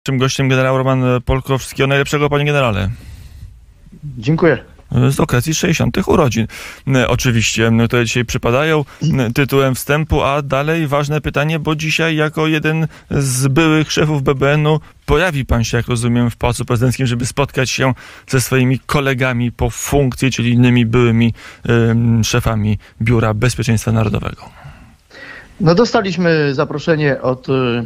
Naszym gościem generał Roman Polkowski. O najlepszego, panie generale. Dziękuję. Z okazji 60. urodzin. Oczywiście, to dzisiaj przypadają tytułem wstępu, a dalej ważne pytanie, bo dzisiaj jako jeden z byłych szefów BBN-u pojawi pan się, jak rozumiem, w Pałacu Prezydenckim, żeby spotkać się ze swoimi kolegami po funkcji, czyli innymi byłymi szefami Biura Bezpieczeństwa Narodowego. No, dostaliśmy zaproszenie od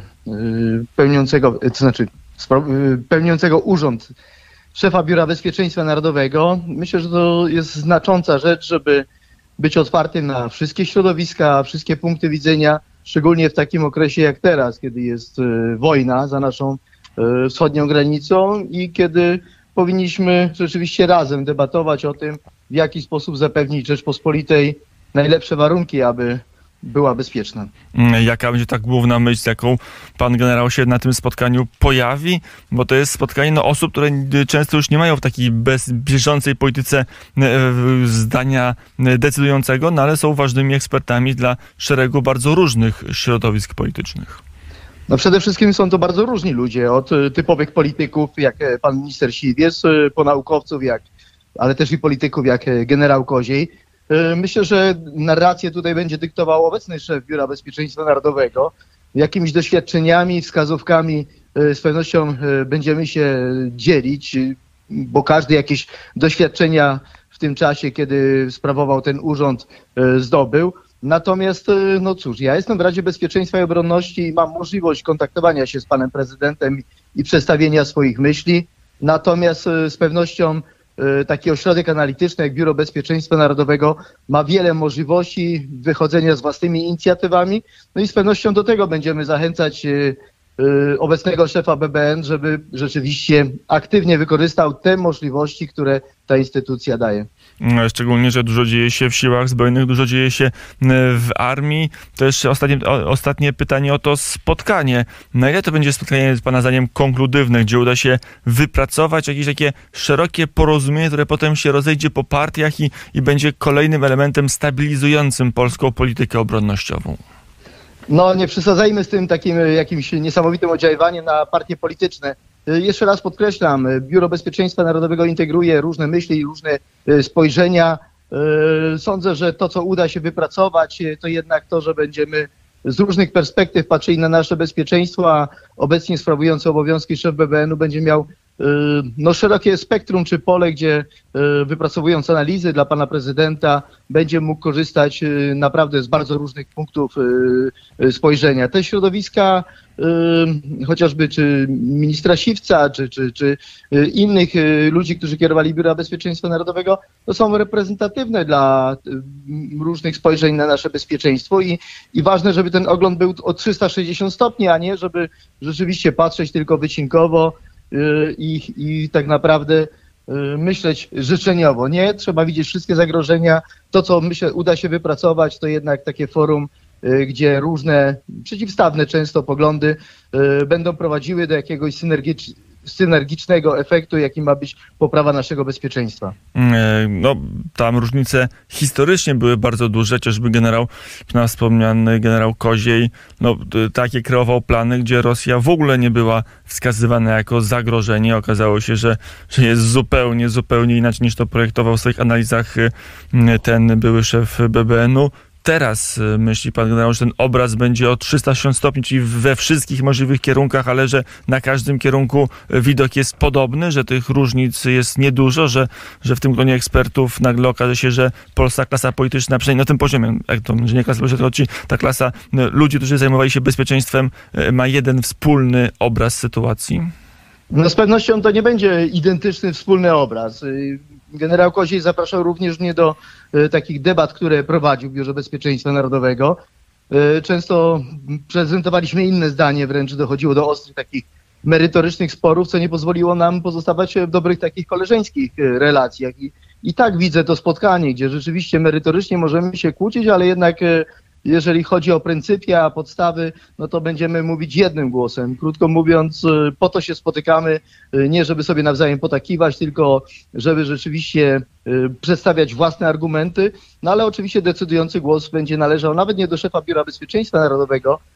pełniącego urząd szefa Biura Bezpieczeństwa Narodowego. Myślę, że to jest znacząca rzecz, żeby być otwartym na wszystkie środowiska, wszystkie punkty widzenia, szczególnie w takim okresie jak teraz, kiedy jest wojna za naszą wschodnią granicą i kiedy powinniśmy rzeczywiście razem debatować o tym, w jaki sposób zapewnić Rzeczpospolitej najlepsze warunki, aby była bezpieczna. Jaka będzie ta główna myśl, jaką pan generał się na tym spotkaniu pojawi? Bo to jest spotkanie osób, które często już nie mają w takiej bieżącej polityce zdania decydującego, no ale są ważnymi ekspertami dla szeregu bardzo różnych środowisk politycznych. No, przede wszystkim są to bardzo różni ludzie, od typowych polityków, jak pan minister Siwiec, po naukowców, ale też i polityków jak generał Koziej. Myślę, że narrację tutaj będzie dyktował obecny szef Biura Bezpieczeństwa Narodowego. Jakimiś doświadczeniami, wskazówkami z pewnością będziemy się dzielić, bo każdy jakieś doświadczenia w tym czasie, kiedy sprawował ten urząd, zdobył. Natomiast, no cóż, ja jestem w Radzie Bezpieczeństwa i Obronności i mam możliwość kontaktowania się z panem prezydentem i przedstawienia swoich myśli. Natomiast z pewnością taki ośrodek analityczny jak Biuro Bezpieczeństwa Narodowego ma wiele możliwości wychodzenia z własnymi inicjatywami. No i z pewnością do tego będziemy zachęcać obecnego szefa BBN, żeby rzeczywiście aktywnie wykorzystał te możliwości, które ta instytucja daje. Szczególnie, że dużo dzieje się w siłach zbrojnych, dużo dzieje się w armii. To jeszcze ostatnie pytanie o to spotkanie. Na ile to będzie spotkanie, pana zdaniem, konkludywne, gdzie uda się wypracować jakieś takie szerokie porozumienie, które potem się rozejdzie po partiach i będzie kolejnym elementem stabilizującym polską politykę obronnościową? No, nie przesadzajmy z tym takim jakimś niesamowitym oddziaływaniem na partie polityczne. Jeszcze raz podkreślam, Biuro Bezpieczeństwa Narodowego integruje różne myśli i różne spojrzenia. Sądzę, że to, co uda się wypracować, to jednak to, że będziemy z różnych perspektyw patrzyli na nasze bezpieczeństwo, a obecnie sprawujący obowiązki szef BBN-u będzie miał szerokie spektrum czy pole, gdzie wypracowując analizy dla pana prezydenta będzie mógł korzystać naprawdę z bardzo różnych punktów spojrzenia. Te środowiska, chociażby czy ministra Siwca, czy innych ludzi, którzy kierowali Biura Bezpieczeństwa Narodowego, to są reprezentatywne dla różnych spojrzeń na nasze bezpieczeństwo i ważne, żeby ten ogląd był o 360 stopni, a nie żeby rzeczywiście patrzeć tylko wycinkowo i tak naprawdę myśleć życzeniowo. Nie, trzeba widzieć wszystkie zagrożenia. To, co myślę uda się wypracować, to jednak takie forum, gdzie różne przeciwstawne często poglądy będą prowadziły do jakiegoś synergicznego efektu, jakim ma być poprawa naszego bezpieczeństwa. No, tam różnice historycznie były bardzo duże, chociażby wspomniany generał Koziej, takie kreował plany, gdzie Rosja w ogóle nie była wskazywana jako zagrożenie. Okazało się, że jest zupełnie inaczej niż to projektował w swoich analizach ten były szef BBN-u. Teraz myśli pan generał, że ten obraz będzie o 360 stopni, czyli we wszystkich możliwych kierunkach, ale że na każdym kierunku widok jest podobny, że tych różnic jest niedużo, że w tym gronie ekspertów nagle okaże się, że polska klasa polityczna, przynajmniej na tym poziomie, że nie klasa polityczna, ta klasa ludzi, którzy zajmowali się bezpieczeństwem, ma jeden wspólny obraz sytuacji? No, z pewnością to nie będzie identyczny wspólny obraz. Generał Koziej zapraszał również mnie do takich debat, które prowadził w Biurze Bezpieczeństwa Narodowego. Często prezentowaliśmy inne zdanie, wręcz dochodziło do ostrych takich merytorycznych sporów, co nie pozwoliło nam pozostawać w dobrych takich koleżeńskich relacjach. I tak widzę to spotkanie, gdzie rzeczywiście merytorycznie możemy się kłócić, ale jednak jeżeli chodzi o pryncypia, podstawy, no to będziemy mówić jednym głosem. Krótko mówiąc, po to się spotykamy, nie żeby sobie nawzajem potakiwać, tylko żeby rzeczywiście przedstawiać własne argumenty. No ale oczywiście decydujący głos będzie należał nawet nie do szefa Biura Bezpieczeństwa Narodowego,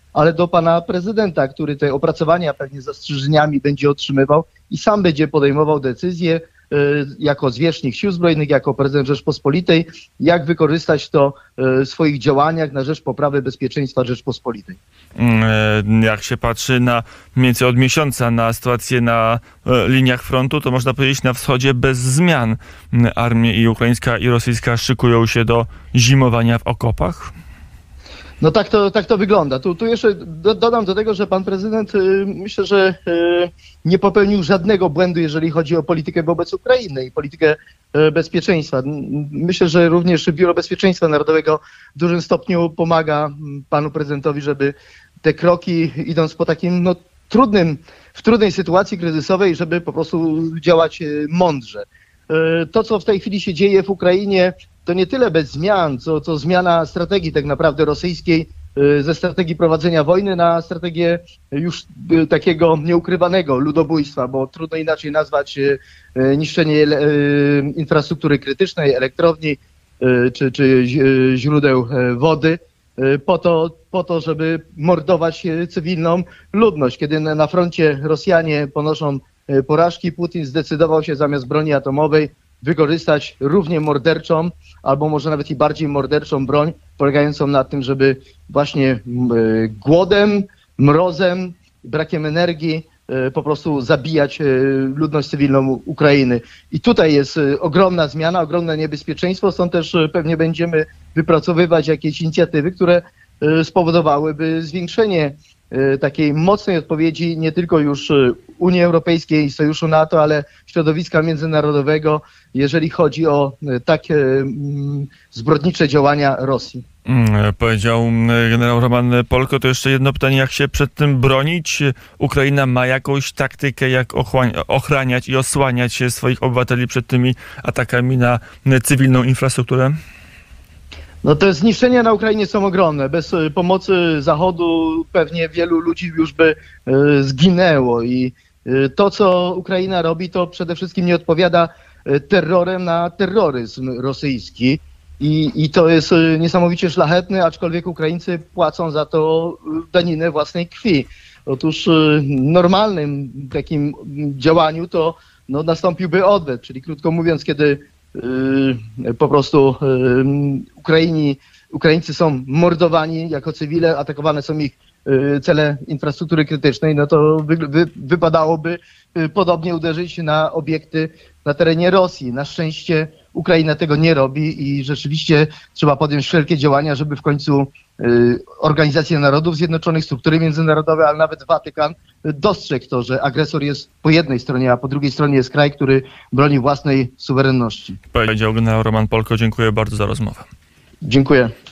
ale do pana prezydenta, który te opracowania pewnie z zastrzeżeniami będzie otrzymywał i sam będzie podejmował decyzje jako zwierzchnik Sił Zbrojnych, jako prezydent Rzeczpospolitej, jak wykorzystać to w swoich działaniach na rzecz poprawy bezpieczeństwa Rzeczpospolitej. Jak się patrzy na mniej więcej od miesiąca na sytuację na liniach frontu, to można powiedzieć na wschodzie bez zmian. Armie i ukraińska i rosyjska szykują się do zimowania w okopach. No tak to wygląda. Tu jeszcze dodam do tego, że pan prezydent myślę, że nie popełnił żadnego błędu, jeżeli chodzi o politykę wobec Ukrainy i politykę bezpieczeństwa. Myślę, że również Biuro Bezpieczeństwa Narodowego w dużym stopniu pomaga panu prezydentowi, żeby te kroki, idąc po takim w trudnej sytuacji kryzysowej, żeby po prostu działać mądrze. To, co w tej chwili się dzieje w Ukrainie, to nie tyle bez zmian, co zmiana strategii tak naprawdę rosyjskiej, ze strategii prowadzenia wojny na strategię już takiego nieukrywanego ludobójstwa, bo trudno inaczej nazwać niszczenie infrastruktury krytycznej, elektrowni czy źródeł wody, po to, żeby mordować cywilną ludność. Kiedy na froncie Rosjanie ponoszą porażki, Putin zdecydował się zamiast broni atomowej wykorzystać równie morderczą, albo może nawet i bardziej morderczą broń, polegającą na tym, żeby właśnie głodem, mrozem, brakiem energii po prostu zabijać ludność cywilną Ukrainy. I tutaj jest ogromna zmiana, ogromne niebezpieczeństwo, stąd też pewnie będziemy wypracowywać jakieś inicjatywy, które spowodowałyby zwiększenie takiej mocnej odpowiedzi nie tylko już Unii Europejskiej, Sojuszu NATO, ale środowiska międzynarodowego, jeżeli chodzi o takie zbrodnicze działania Rosji. Powiedział generał Roman Polko. To jeszcze jedno pytanie, jak się przed tym bronić? Ukraina ma jakąś taktykę, jak ochraniać i osłaniać swoich obywateli przed tymi atakami na cywilną infrastrukturę? No te zniszczenia na Ukrainie są ogromne. Bez pomocy Zachodu pewnie wielu ludzi już by zginęło i to, co Ukraina robi, to przede wszystkim nie odpowiada terrorem na terroryzm rosyjski i to jest niesamowicie szlachetne, aczkolwiek Ukraińcy płacą za to daninę własnej krwi. Otóż normalnym takim działaniu to nastąpiłby odwet, czyli krótko mówiąc, kiedy po prostu Ukraińcy są mordowani jako cywile, atakowane są ich cele infrastruktury krytycznej, no to wypadałoby podobnie uderzyć na obiekty na terenie Rosji. Na szczęście Ukraina tego nie robi i rzeczywiście trzeba podjąć wszelkie działania, żeby w końcu Organizacja Narodów Zjednoczonych, struktury międzynarodowe, ale nawet Watykan dostrzegł to, że agresor jest po jednej stronie, a po drugiej stronie jest kraj, który broni własnej suwerenności. Powiedział generał Roman Polko. Dziękuję bardzo za rozmowę. Dziękuję.